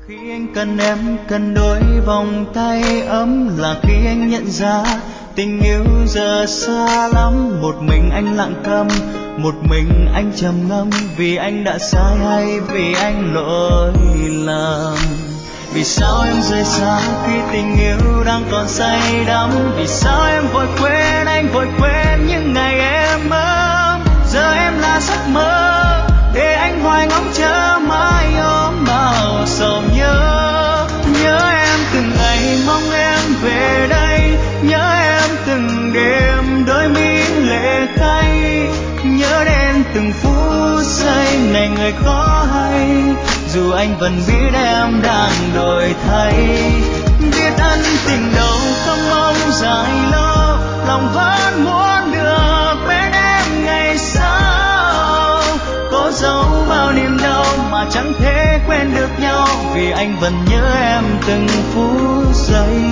Khi anh cần em, cần đôi vòng tay ấm, là khi anh nhận ra tình yêu giờ xa lắm. Một mình anh lặng câm, một mình anh trầm ngâm, vì anh đã sai hay vì anh lỗi lầm. Vì sao em rời xa khi tình yêu đang còn say đắm? Vì sao em vội quên, anh vội quên những ngày em ấm. Giờ em là giấc mơ để anh hoài ngóng chờ mãi ôm bao sầu nhớ. Nhớ em từng ngày mong em về đây, nhớ em từng đêm đôi mi lệ cay, nhớ đến từng phút giây này người có hay. Dù anh vẫn biết em đang đổi thay, biết ân tình đâu không mong dài lâu, lòng vẫn muốn được bên em ngày sau. Có dấu bao niềm đau mà chẳng thể quên được nhau, vì anh vẫn nhớ em từng phút giây.